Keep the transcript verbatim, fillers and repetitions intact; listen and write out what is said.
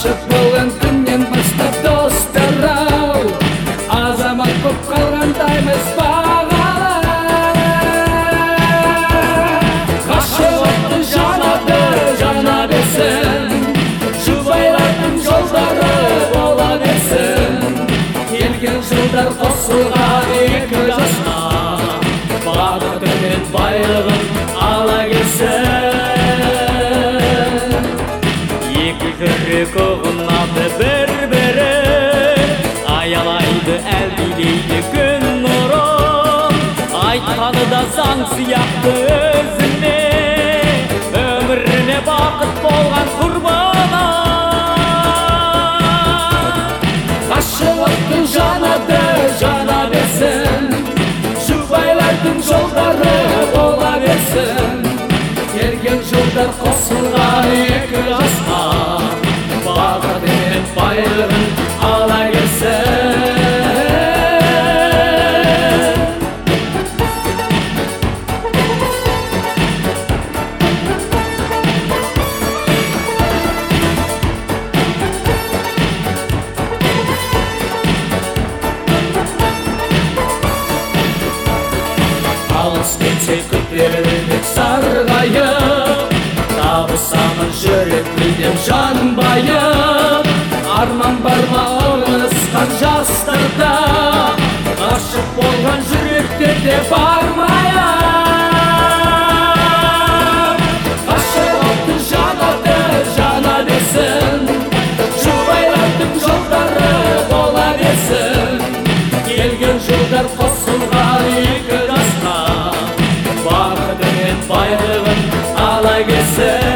Ғашық болған күннен бастап достар-ау, азамат боп қалғандаймыз бағалап. Ғашықтың жанады, жана берсін, жұбайлардың жолдары бола берсін. Келген жылдар қосылған екі жасқа, бақыты мен байлығын ала келсін. Екі жүрек ұғынады бір-бірін, аялайды, әлдилейді күн нұрын. Айтқаны да заң сияқты өзіне, өміріне бақыт болған құрбана. Ғашықтың жанады, жана берсін, жұбайлардың жолдары бола берсін. Келген жылдар қосылған екі жасқа, бақыты мен байлығын ала келсін. Алыс кетсе көтерілмек сарғайып, табысамын жүрек мидем жанбайып. Арман бар ма ұлысқан жастарда, ғашық болған жүректерде бармайып. Ғашықтың жанады, жана берсін, жұбайлардың жолдары бола берсін. Келген жылдар қосылған екі жасқа, бақыты мен байлығын ала келсін.